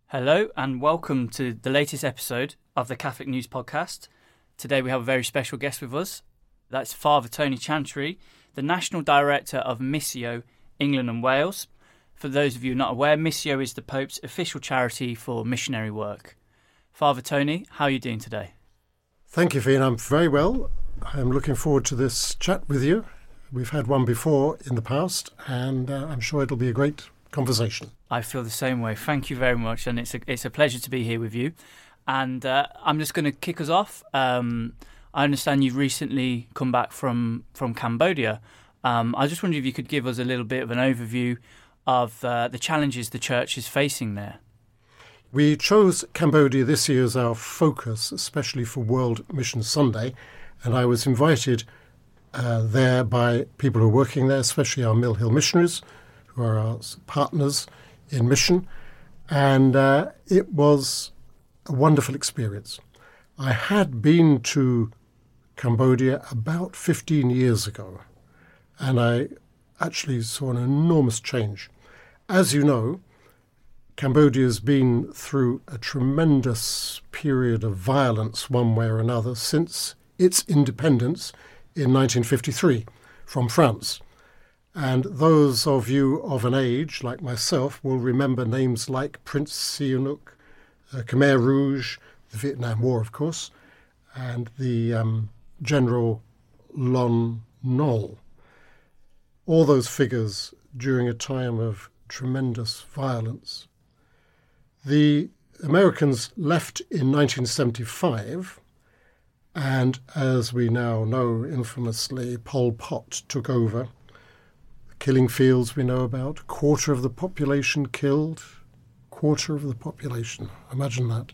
Hello and welcome to the latest episode of the Catholic News Podcast. Today we have a very special guest with us. That's Father Tony Chantry, the National Director of Missio, England and Wales. For those of you not aware, Missio is the Pope's official charity for missionary work. Father Tony, how are you doing today? Thank you, Fian. I'm very well. I'm looking forward to this chat with you. We've had one before in the past, and I'm sure it'll be a great conversation. I feel the same way. Thank you very much, and it's a pleasure to be here with you. And I'm just going to kick us off. I understand you've recently come back from Cambodia. I just wondered if you could give us a little bit of an overview of the challenges the Church is facing there. We chose Cambodia this year as our focus, especially for World Mission Sunday, and I was invited there by people who are working there, especially our Mill Hill missionaries, who are our partners in mission, and it was a wonderful experience. I had been to Cambodia about 15 years ago, and I actually saw an enormous change. As you know, Cambodia has been through a tremendous period of violence one way or another since its independence in 1953 from France. And those of you of an age, like myself, will remember names like Prince Sihanouk, Khmer Rouge, the Vietnam War, of course, and the General Lon Nol. All those figures during a time of tremendous violence. The Americans left in 1975, and as we now know, infamously, Pol Pot took over. Killing fields we know about, quarter of the population killed, quarter of the population. Imagine that.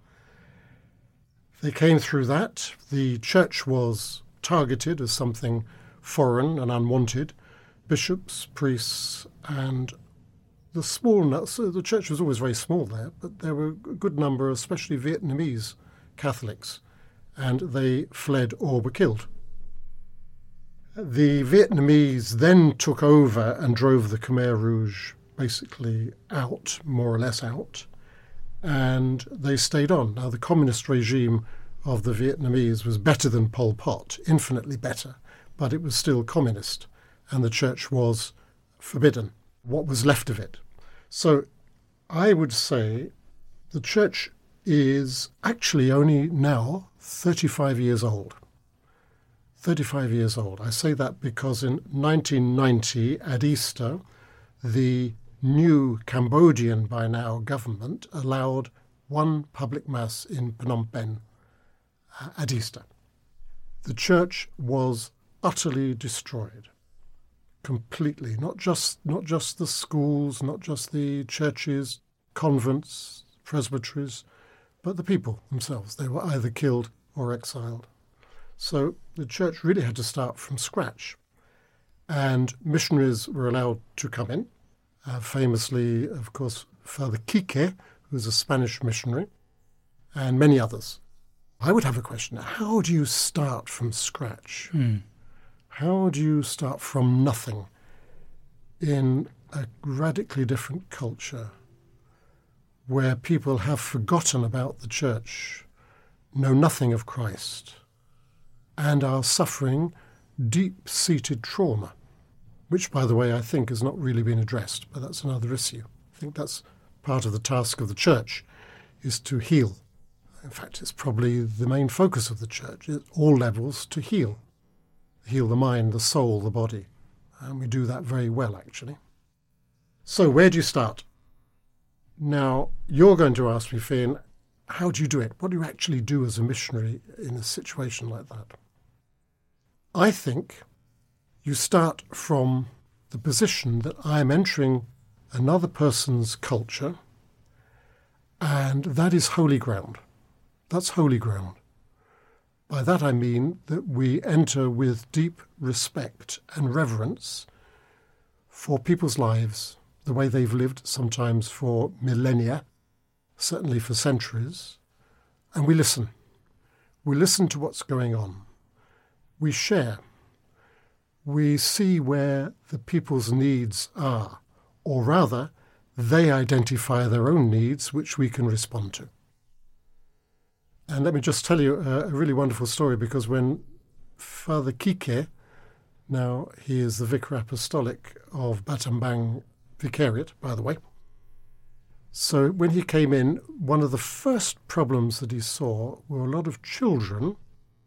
They came through that. The Church was targeted as something foreign and unwanted. Bishops, priests, and the Church was always very small there, but there were a good number, especially Vietnamese Catholics, and they fled or were killed. The Vietnamese then took over and drove the Khmer Rouge basically out, more or less out, and they stayed on. Now, the communist regime of the Vietnamese was better than Pol Pot, infinitely better, but it was still communist, and the Church was forbidden, what was left of it. So I would say the Church is actually only now 35 years old. 35 years old. I say that because in 1990, at Easter, the new Cambodian, by now, government allowed one public mass in Phnom Penh at Easter. The Church was utterly destroyed, completely. Not just the schools, not just the churches, convents, presbyteries, but the people themselves. They were either killed or exiled. So the Church really had to start from scratch. And missionaries were allowed to come in. Famously, of course, Father Quique, who was a Spanish missionary, and many others. I would have a question. How do you start from scratch? How do you start from nothing in a radically different culture where people have forgotten about the Church, know nothing of Christ, and are suffering deep-seated trauma, which, by the way, I think has not really been addressed, but that's another issue. I think that's part of the task of the Church, is to heal. In fact, it's probably the main focus of the Church, at all levels, to heal. Heal the mind, the soul, the body. And we do that very well, actually. So where do you start? Now, you're going to ask me, Fian, how do you do it? What do you actually do as a missionary in a situation like that? I think you start from the position that I'm entering another person's culture, and that is holy ground. That's holy ground. By that I mean that we enter with deep respect and reverence for people's lives, the way they've lived, sometimes for millennia, certainly for centuries, and we listen. We listen to what's going on. We share. We see where the people's needs are, or rather, they identify their own needs, which we can respond to. And let me just tell you a really wonderful story, because when Father Kike, now he is the Vicar Apostolic of Battambang Vicariate, by the way. So when he came in, one of the first problems that he saw were a lot of children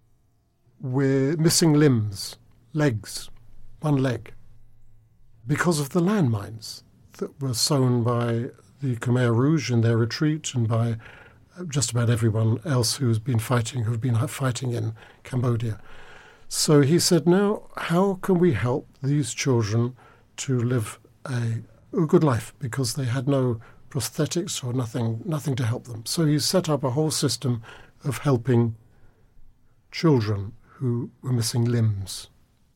with missing limbs, legs, one leg, because of the landmines that were sown by the Khmer Rouge in their retreat and by just about everyone else who've been fighting in Cambodia. So he said, now, how can we help these children to live a good life, because they had no prosthetics or nothing to help them. So he set up a whole system of helping children who were missing limbs.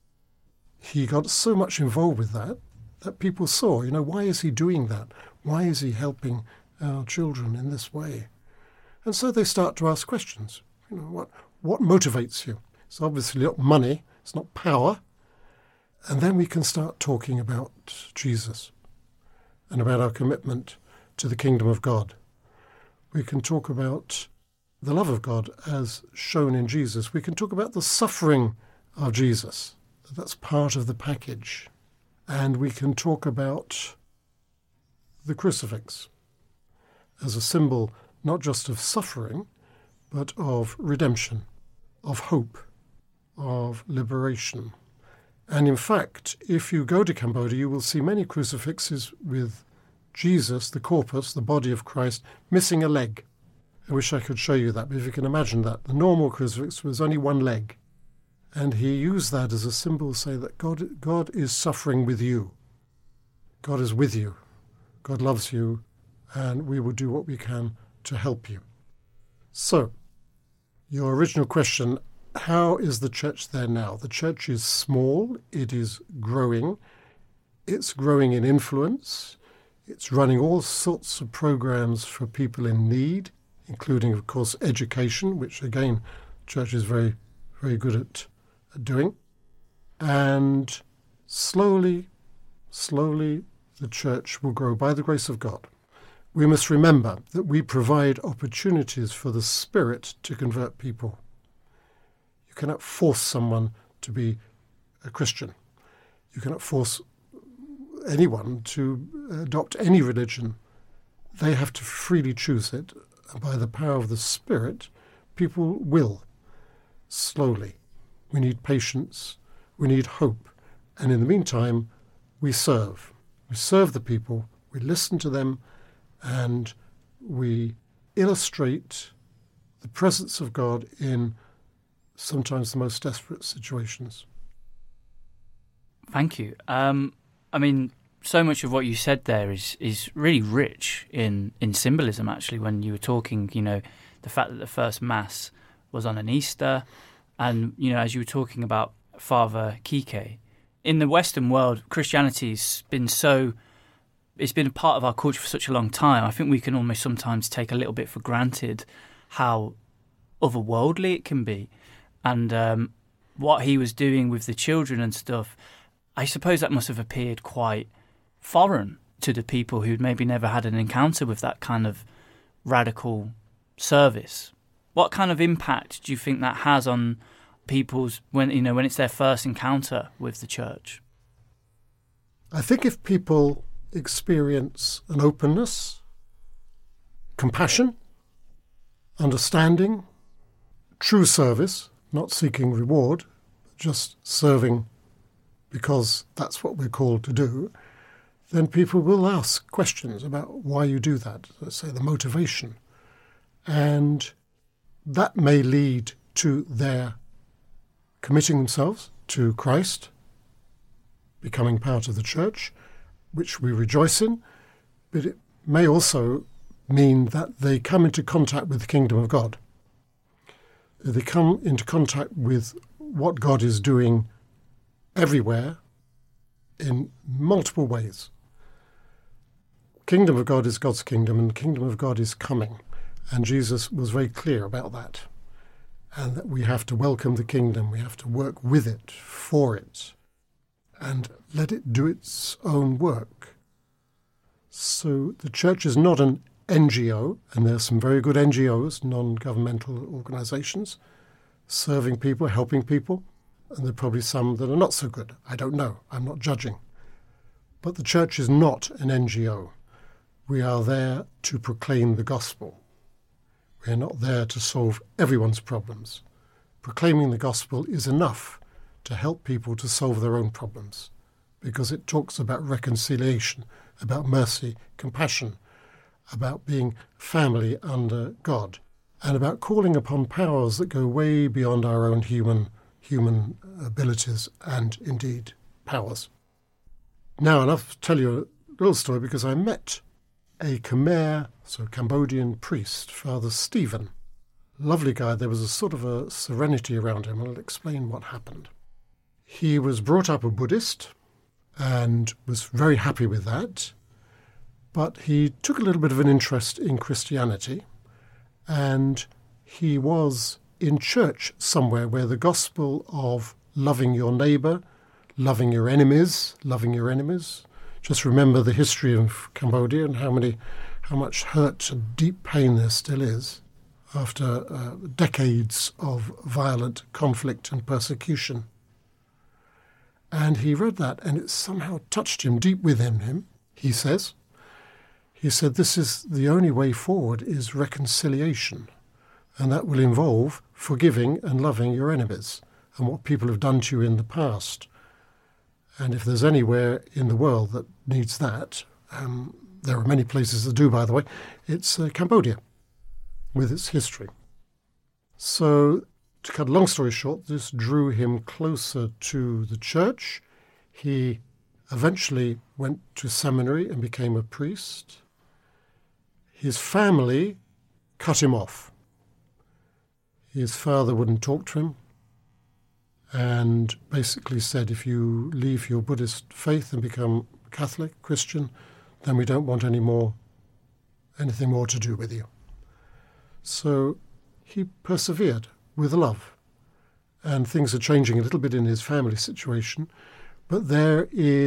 He got so much involved with that people saw, why is he doing that? Why is he helping our children in this way? And so they start to ask questions. What motivates you? It's obviously not money, it's not power. And then we can start talking about Jesus and about our commitment to the kingdom of God. We can talk about the love of God as shown in Jesus. We can talk about the suffering of Jesus. That's part of the package. And we can talk about the crucifix as a symbol not just of suffering, but of redemption, of hope, of liberation. And in fact, if you go to Cambodia, you will see many crucifixes with Jesus, the corpus, the body of Christ, missing a leg. I wish I could show you that, but if you can imagine that. The normal crucifix was only one leg. And he used that as a symbol to say that God is suffering with you. God is with you. God loves you, and we will do what we can to help you. So, your original question, how is the church there now? The church is small, it is growing. It's growing in influence. It's running all sorts of programs for people in need, including, of course, education, which, again, the church is very, very good at doing. And slowly, the church will grow by the grace of God. We must remember that we provide opportunities for the Spirit to convert people. You cannot force someone to be a Christian. You cannot force anyone to adopt any religion. They have to freely choose it. And by the power of the Spirit, people will, slowly. We need patience. We need hope. And in the meantime, we serve. We serve the people. We listen to them. And we illustrate the presence of God in sometimes the most desperate situations. Thank you. So much of what you said there is really rich in symbolism, actually, when you were talking, the fact that the first Mass was on an Easter, and, as you were talking about Father Kike, in the Western world, Christianity's been it's been a part of our culture for such a long time. I think we can almost sometimes take a little bit for granted how otherworldly it can be. And what he was doing with the children and stuff, I suppose that must have appeared quite foreign to the people who'd maybe never had an encounter with that kind of radical service. What kind of impact do you think that has on people's, when it's their first encounter with the church? I think if people experience an openness, compassion, understanding, true service, not seeking reward, but just serving because that's what we're called to do, then people will ask questions about why you do that, let's say the motivation. And that may lead to their committing themselves to Christ, becoming part of the church, which we rejoice in, but it may also mean that they come into contact with the kingdom of God. They come into contact with what God is doing everywhere in multiple ways. Kingdom of God is God's kingdom, and the kingdom of God is coming. And Jesus was very clear about that. And that we have to welcome the kingdom, we have to work with it, for it, and let it do its own work. So the church is not an NGO, and there are some very good NGOs, non-governmental organisations, serving people, helping people, and there are probably some that are not so good. I don't know. I'm not judging. But the church is not an NGO. We are there to proclaim the gospel. We are not there to solve everyone's problems. Proclaiming the gospel is enough to help people to solve their own problems, because it talks about reconciliation, about mercy, compassion, about being family under God, and about calling upon powers that go way beyond our own human abilities and indeed powers. Now, and I'll tell you a little story, because I met a Khmer, so Cambodian priest, Father Stephen. Lovely guy. There was a sort of a serenity around him, and I'll explain what happened. He was brought up a Buddhist and was very happy with that, but he took a little bit of an interest in Christianity, and he was in church somewhere where the gospel of loving your neighbour, loving your enemies. Just remember the history of Cambodia and how much hurt and deep pain there still is after decades of violent conflict and persecution. And he read that, and it somehow touched him deep within him, he says. He said, this is the only way forward, is reconciliation, and that will involve forgiving and loving your enemies and what people have done to you in the past. And if there's anywhere in the world that needs that, there are many places that do, by the way, it's Cambodia, with its history. So, to cut a long story short, this drew him closer to the church. He eventually went to seminary and became a priest. His family cut him off. His father wouldn't talk to him and basically said, if you leave your Buddhist faith and become Catholic, Christian, then we don't want anything more to do with you. So he persevered with love. And things are changing a little bit in his family situation, but there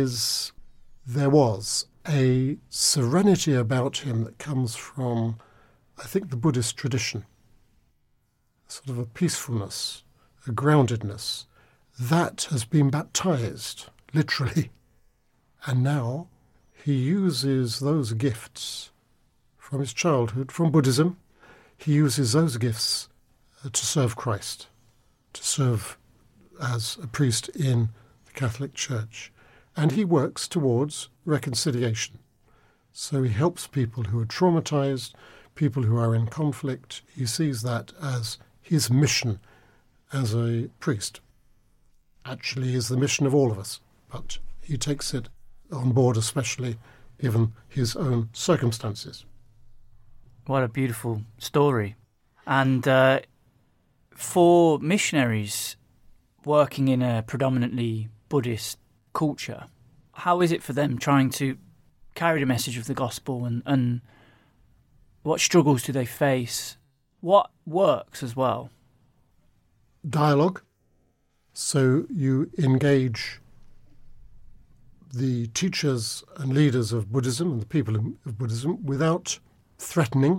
was a serenity about him that comes from, I think, the Buddhist tradition. Sort of a peacefulness, a groundedness. That has been baptized, literally. And now he uses those gifts from his childhood, from Buddhism. He uses those gifts to serve Christ, to serve as a priest in the Catholic Church. And he works towards reconciliation. So he helps people who are traumatized, people who are in conflict. He sees that as his mission as a priest. Actually is the mission of all of us, but he takes it on board, especially given his own circumstances. What a beautiful story. And for missionaries working in a predominantly Buddhist culture, how is it for them trying to carry the message of the gospel, and what struggles do they face? What works as well? Dialogue. So you engage the teachers and leaders of Buddhism and the people of Buddhism without threatening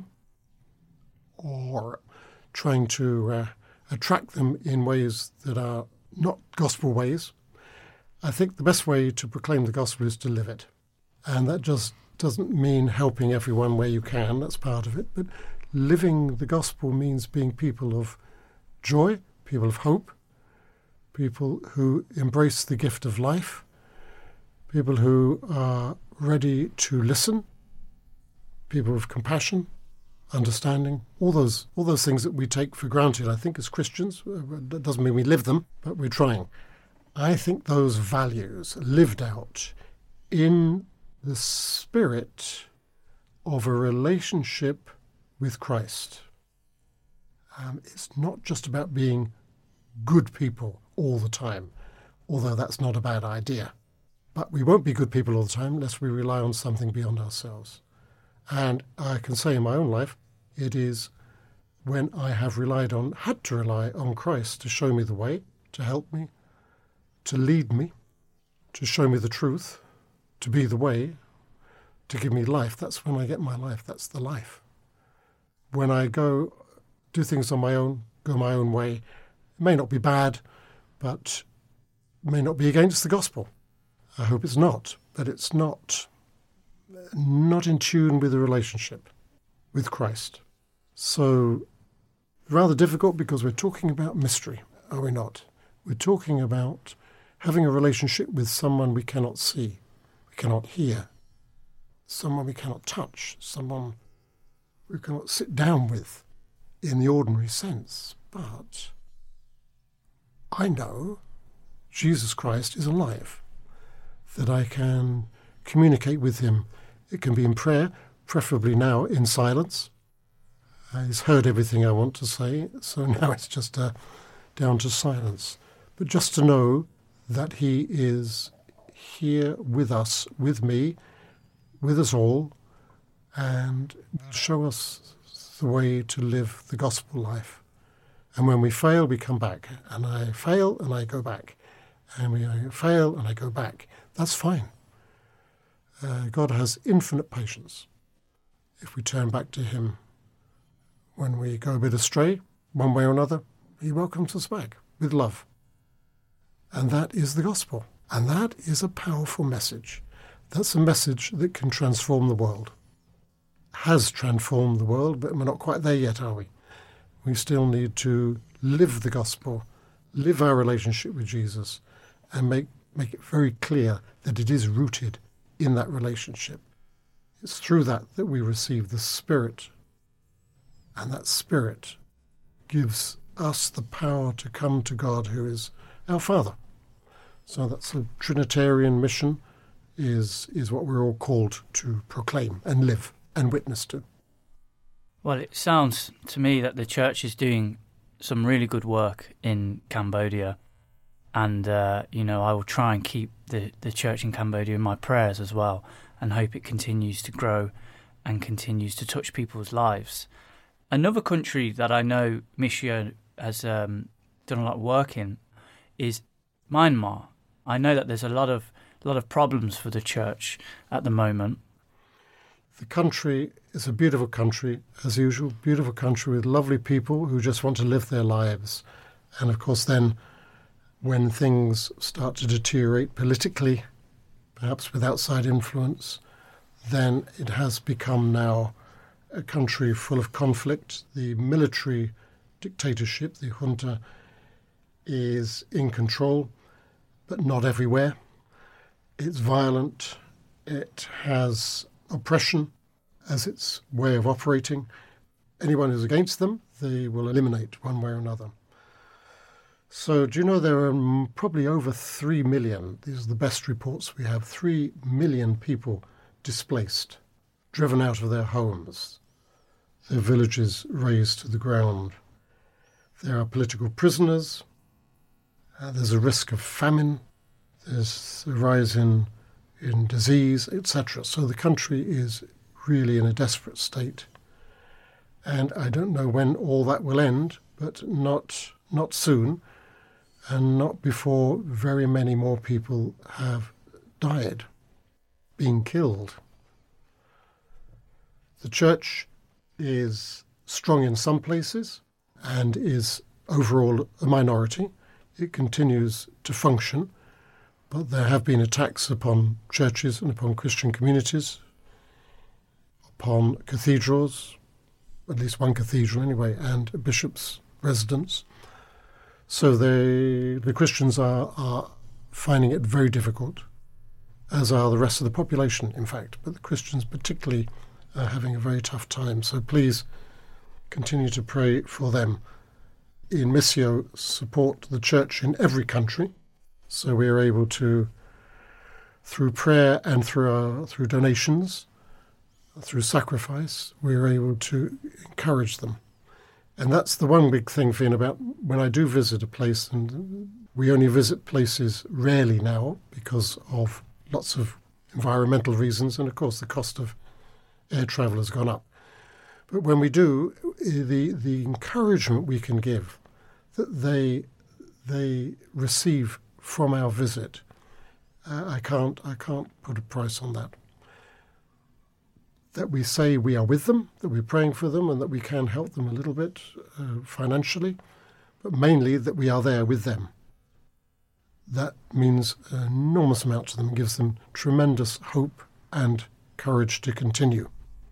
or trying to attract them in ways that are not gospel ways. I think the best way to proclaim the gospel is to live it. And that just doesn't mean helping everyone where you can, that's part of it, but living the gospel means being people of joy, people of hope, people who embrace the gift of life, people who are ready to listen, people of compassion, understanding, all those things that we take for granted, I think, as Christians. That doesn't mean we live them, but we're trying. I think those values lived out in the spirit of a relationship with Christ. It's not just about being good people all the time, although that's not a bad idea. But we won't be good people all the time unless we rely on something beyond ourselves. And I can say in my own life, it is when I have had to rely on Christ to show me the way, to help me, to lead me, to show me the truth, to be the way, to give me life, that's when I get my life. That's the life. When I go do things on my own, go my own way, it may not be bad, but may not be against the gospel. I hope it's not, but it's not in tune with the relationship with Christ. So rather difficult, because we're talking about mystery, are we not? We're talking about having a relationship with someone we cannot see, we cannot hear, someone we cannot touch, someone we cannot sit down with in the ordinary sense. But I know Jesus Christ is alive, that I can communicate with him. It can be in prayer, preferably now in silence. He's heard everything I want to say, so now it's just down to silence. But just to know that he is here with us, with me, with us all, and will show us the way to live the gospel life. And when we fail, we come back. And I fail, and I go back. And we fail, and I go back. That's fine. God has infinite patience if we turn back to him. When we go a bit astray, one way or another, he welcomes us back with love. And that is the gospel. And that is a powerful message. That's a message that can transform the world. Has transformed the world, but we're not quite there yet, are we? We still need to live the gospel, live our relationship with Jesus, and make it very clear that it is rooted in that relationship. It's through that we receive the Spirit, and that Spirit gives us the power to come to God, who is our Father. So that's a Trinitarian mission, is what we're all called to proclaim and live and witness to. Well, it sounds to me that the church is doing some really good work in Cambodia, and I will try and keep the church in Cambodia in my prayers as well, and hope it continues to grow and continues to touch people's lives. Another country that I know Missio has done a lot of work in is Myanmar. I know that there's a lot of problems for the church at the moment. The country is a beautiful country, as usual, beautiful country with lovely people who just want to live their lives. And of course then, when things start to deteriorate politically, perhaps with outside influence, then it has become now a country full of conflict. The military dictatorship, the junta, is in control, but not everywhere. It's violent. It has oppression as its way of operating. Anyone who's against them, they will eliminate one way or another. So do you know there are probably over 3 million, these are the best reports we have, 3 million people displaced, driven out of their homes, their villages razed to the ground. There are political prisoners, there's a risk of famine, there's a rise in disease, etc. So the country is really in a desperate state. And I don't know when all that will end, but not soon, and not before very many more people have died, being killed. The church is strong in some places and is overall a minority. It continues to function, but there have been attacks upon churches and upon Christian communities, upon cathedrals, at least one cathedral anyway, and a bishop's residence. So the Christians are finding it very difficult, as are the rest of the population, in fact. But the Christians particularly are having a very tough time. So please continue to pray for them. In Missio, support the church in every country, so we are able to, through prayer and through donations, through sacrifice, we are able to encourage them. And that's the one big thing, Finn, about when I do visit a place, and we only visit places rarely now because of lots of environmental reasons, and of course the cost of air travel has gone up. But when we do, the encouragement we can give that they receive from our visit, I can't put a price on that. that we say we are with them, that we're praying for them, and that we can help them a little bit financially, but mainly that we are there with them. That means an enormous amount to them and gives them tremendous hope and courage to continue.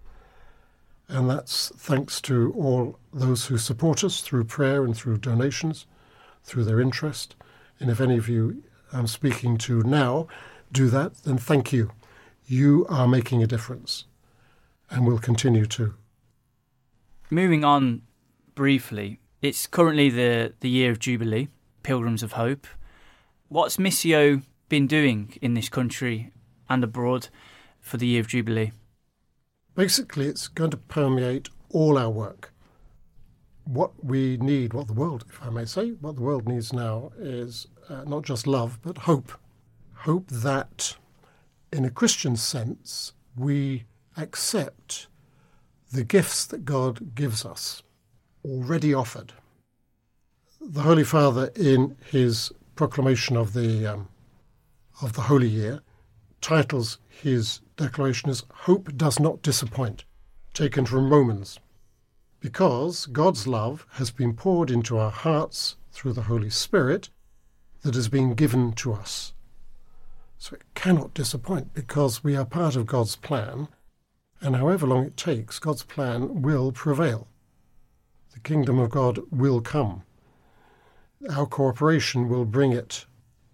And that's thanks to all those who support us through prayer and through donations, through their interest. And if any of you I'm speaking to now do that, then thank you. You are making a difference and will continue to. Moving on briefly, it's currently the year of Jubilee, Pilgrims of Hope. What's Missio been doing in this country and abroad for the year of Jubilee? Basically, it's going to permeate all our work. What we need, what the world, if I may say, what the world needs now is not just love, but hope. Hope that, in a Christian sense, we accept the gifts that God gives us, already offered. The Holy Father, in his proclamation of the Holy Year, titles his declaration as "Hope Does Not Disappoint," taken from Romans, because God's love has been poured into our hearts through the Holy Spirit that has been given to us. So it cannot disappoint because we are part of God's plan, and however long it takes, God's plan will prevail. The kingdom of God will come. Our cooperation will bring it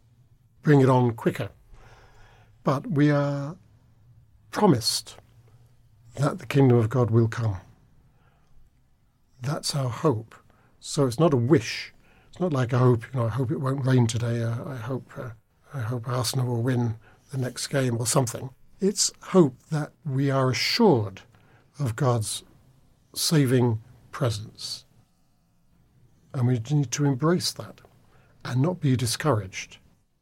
on quicker. But we are promised that the kingdom of God will come. That's our hope. So it's not a wish. It's not like I hope it won't rain today. I hope Arsenal will win the next game or something. It's hope that we are assured of God's saving presence. And we need to embrace that and not be discouraged.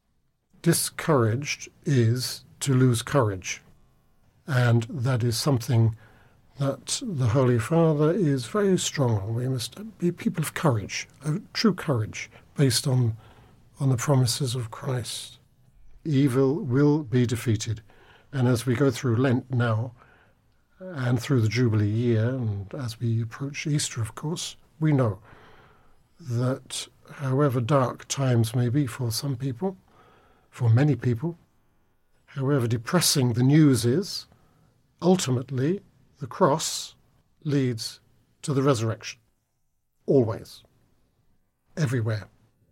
Discouraged is to lose courage. And that is something that the Holy Father is very strong on. We must be people of courage, true courage, based on the promises of Christ. Evil will be defeated. And as we go through Lent now, and through the Jubilee year, and as we approach Easter, of course, we know that however dark times may be for some people, for many people, however depressing the news is, ultimately the cross leads to the resurrection. Always. Everywhere.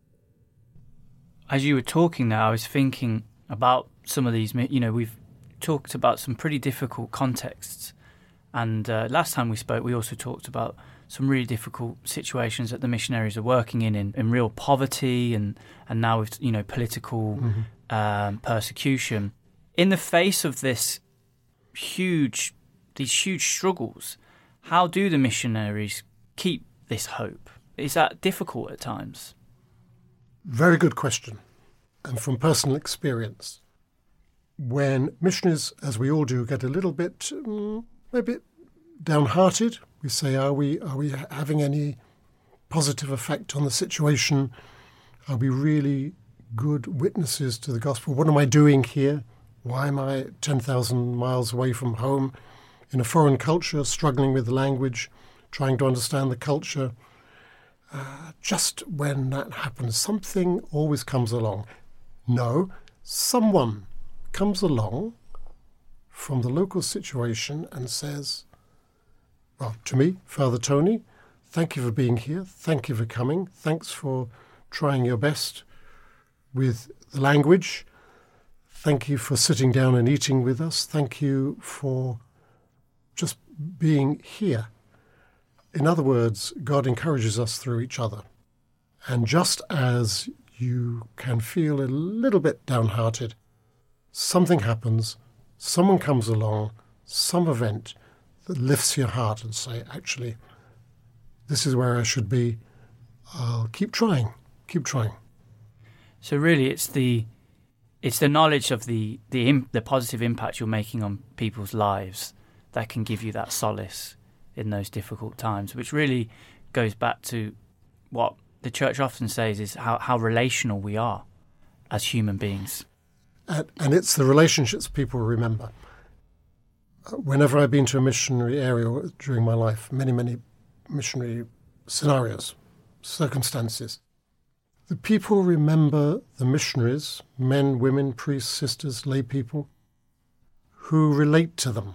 As you were talking now, I was thinking about some of these, we've talked about some pretty difficult contexts. And last time we spoke, we also talked about some really difficult situations that the missionaries are working in real poverty and now with, political persecution. In the face of these huge struggles, how do the missionaries keep this hope? Is that difficult at times? Very good question. And from personal experience, when missionaries, as we all do, get a little bit, maybe downhearted, we say, are we having any positive effect on the situation? Are we really good witnesses to the gospel? What am I doing here? Why am I 10,000 miles away from home in a foreign culture, struggling with the language, trying to understand the culture? Just when that happens, something always comes along. No, someone comes along from the local situation and says, well, to me, Father Tony, thank you for being here. Thank you for coming. Thanks for trying your best with the language. Thank you for sitting down and eating with us. Thank you for just being here. In other words, God encourages us through each other. And just as you can feel a little bit downhearted, something happens, someone comes along, some event that lifts your heart and say, actually, this is where I should be. I'll keep trying. So really it's the knowledge of the positive impact you're making on people's lives that can give you that solace in those difficult times, which really goes back to what the church often says is how relational we are as human beings. And it's the relationships people remember. Whenever I've been to a missionary area during my life, many missionary scenarios, circumstances, the people remember the missionaries, men, women, priests, sisters, lay people, who relate to them.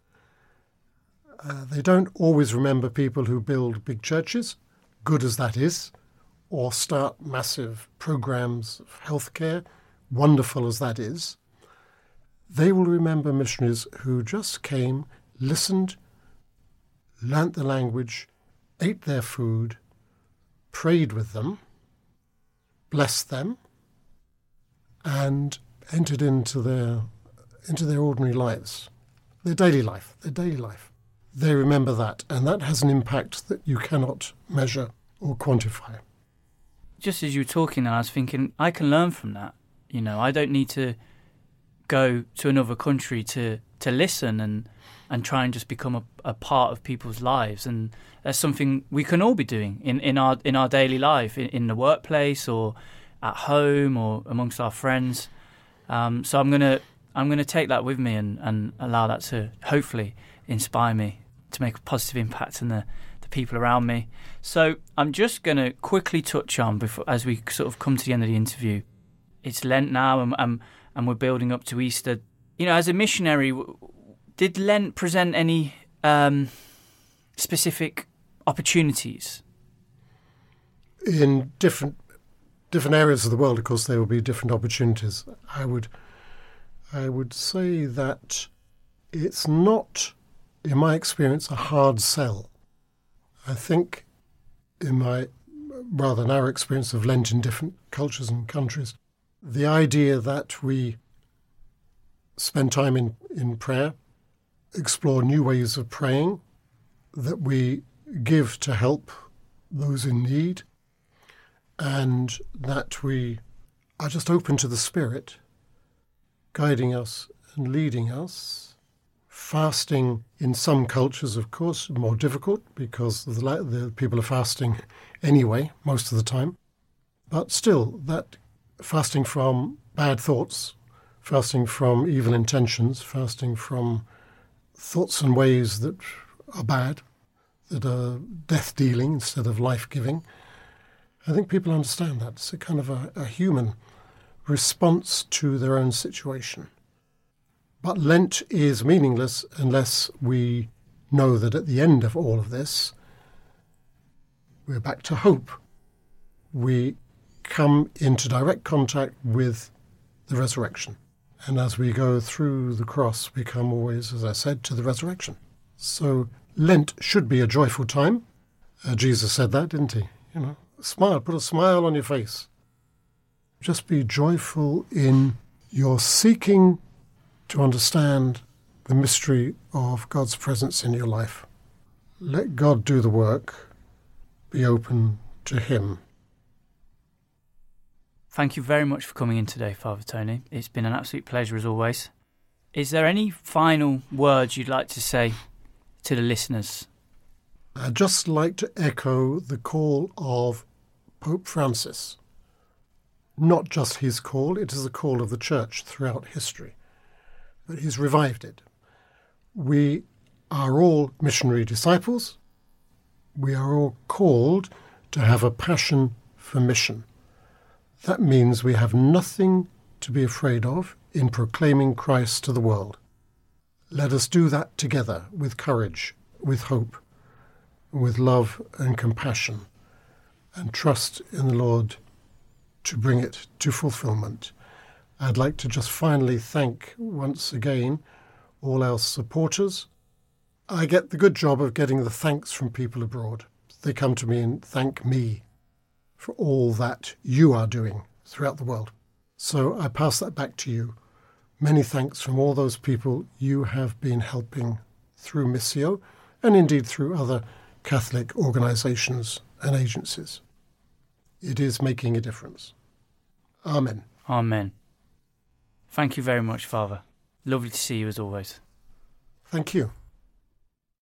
They don't always remember people who build big churches, good as that is, or start massive programs of healthcare, wonderful as that is. They will remember missionaries who just came, listened, learnt the language, ate their food, prayed with them, blessed them, and entered into their ordinary lives, their daily life. They remember that, and that has an impact that you cannot measure or quantify. Just as you were talking, I was thinking, I can learn from that. I don't need to go to another country to listen and try and just become a part of people's lives. And that's something we can all be doing in our daily life, in the workplace or at home or amongst our friends. So I'm gonna take that with me and allow that to hopefully inspire me to make a positive impact on the people around me. So I'm just going to quickly touch on, as we sort of come to the end of the interview, it's Lent now and we're building up to Easter. As a missionary, did Lent present any specific opportunities? In different areas of the world, of course, there will be different opportunities. I would say that it's not, in my experience, a hard sell. I think in my rather narrow experience of Lent in different cultures and countries, the idea that we spend time in prayer, explore new ways of praying, that we give to help those in need, and that we are just open to the Spirit guiding us and leading us. Fasting in some cultures, of course, more difficult because the people are fasting anyway, most of the time. But still, that fasting from bad thoughts, fasting from evil intentions, fasting from thoughts and ways that are bad, that are death-dealing instead of life-giving. I think people understand that. It's a kind of a human response to their own situation. But Lent is meaningless unless we know that at the end of all of this, we're back to hope. We come into direct contact with the resurrection. And as we go through the cross, we come always, as I said, to the resurrection. So Lent should be a joyful time. Jesus said that, didn't he? Smile, put a smile on your face. Just be joyful in your seeking to understand the mystery of God's presence in your life. Let God do the work. Be open to Him. Thank you very much for coming in today, Father Tony. It's been an absolute pleasure as always. Is there any final words you'd like to say to the listeners? I'd just like to echo the call of Pope Francis. Not just his call, it is the call of the Church throughout history. But he's revived it. We are all missionary disciples. We are all called to have a passion for mission. That means we have nothing to be afraid of in proclaiming Christ to the world. Let us do that together with courage, with hope, with love and compassion, and trust in the Lord to bring it to fulfillment. I'd like to just finally thank once again all our supporters. I get the good job of getting the thanks from people abroad. They come to me and thank me for all that you are doing throughout the world. So I pass that back to you. Many thanks from all those people you have been helping through Missio and indeed through other Catholic organisations and agencies. It is making a difference. Amen. Amen. Thank you very much, Father. Lovely to see you as always. Thank you.